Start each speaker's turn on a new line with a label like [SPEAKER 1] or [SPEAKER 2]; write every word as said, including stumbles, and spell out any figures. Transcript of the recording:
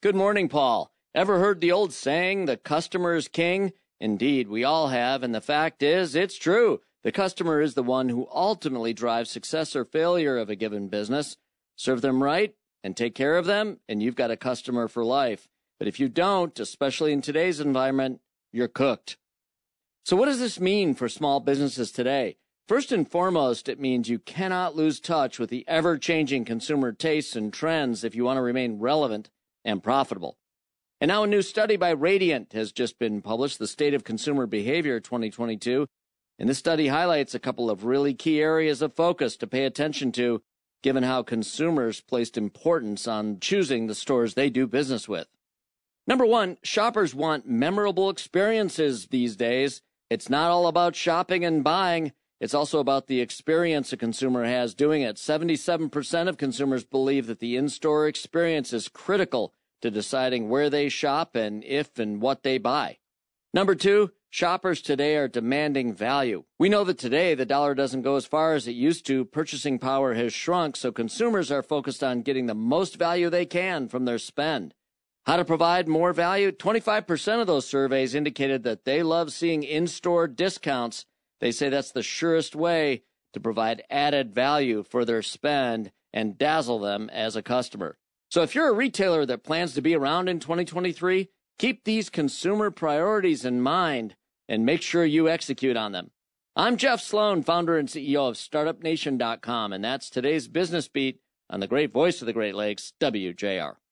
[SPEAKER 1] Good morning, Paul. Ever heard the old saying, the customer is king? Indeed, we all have, and the fact is, it's true. The customer is the one who ultimately drives success or failure of a given business. Serve them right and take care of them, and you've got a customer for life. But if you don't, especially in today's environment, you're cooked. So what does this mean for small businesses today? First and foremost, it means you cannot lose touch with the ever-changing consumer tastes and trends if you want to remain relevant and profitable. And now a new study by Radiant has just been published, The State of Consumer Behavior twenty twenty-two. And this study highlights a couple of really key areas of focus to pay attention to, given how consumers placed importance on choosing the stores they do business with. Number one, shoppers want memorable experiences these days. It's not all about shopping and buying. It's also about the experience a consumer has doing it. seventy-seven percent of consumers believe that the in-store experience is critical to deciding where they shop and if and what they buy. Number two, shoppers today are demanding value. We know that today the dollar doesn't go as far as it used to. Purchasing power has shrunk, so consumers are focused on getting the most value they can from their spend. How to provide more value? twenty-five percent of those surveys indicated that they love seeing in-store discounts. They say that's the surest way to provide added value for their spend and dazzle them as a customer. So if you're a retailer that plans to be around in twenty twenty-three, keep these consumer priorities in mind and make sure you execute on them. I'm Jeff Sloan, founder and C E O of Startup Nation dot com, and that's today's Business Beat on the great voice of the Great Lakes, W J R.